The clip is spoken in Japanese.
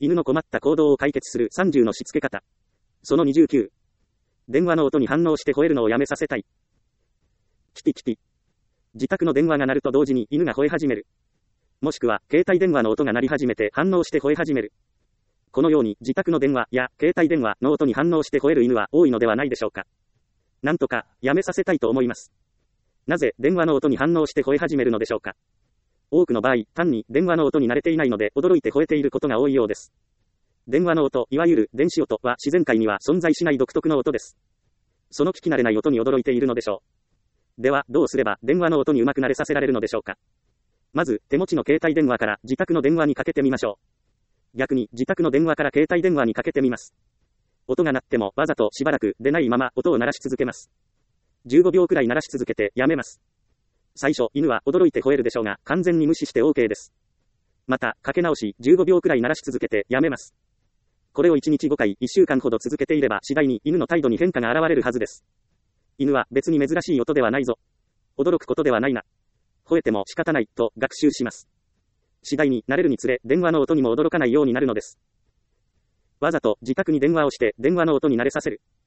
犬の困った行動を解決する30のしつけ方。その29。電話の音に反応して吠えるのをやめさせたい。キティキティ。自宅の電話が鳴ると同時に犬が吠え始める。もしくは、携帯電話の音が鳴り始めて反応して吠え始める。このように自宅の電話や携帯電話の音に反応して吠える犬は多いのではないでしょうか。なんとか、やめさせたいと思います。なぜ、電話の音に反応して吠え始めるのでしょうか。多くの場合、単に電話の音に慣れていないので驚いて吠えていることが多いようです。電話の音、いわゆる電子音は自然界には存在しない独特の音です。その聞き慣れない音に驚いているのでしょう。では、どうすれば電話の音にうまく慣れさせられるのでしょうか。まず、手持ちの携帯電話から自宅の電話にかけてみましょう。逆に、自宅の電話から携帯電話にかけてみます。音が鳴ってもわざとしばらく出ないまま音を鳴らし続けます。15秒くらい鳴らし続けてやめます。最初、犬は驚いて吠えるでしょうが、完全に無視して OK です。また、かけ直し、15秒くらい鳴らし続けてやめます。これを1日5回、1週間ほど続けていれば、次第に犬の態度に変化が現れるはずです。犬は別に珍しい音ではないぞ。驚くことではないな。吠えても仕方ない、と学習します。次第に慣れるにつれ、電話の音にも驚かないようになるのです。わざと自宅に電話をして、電話の音に慣れさせる。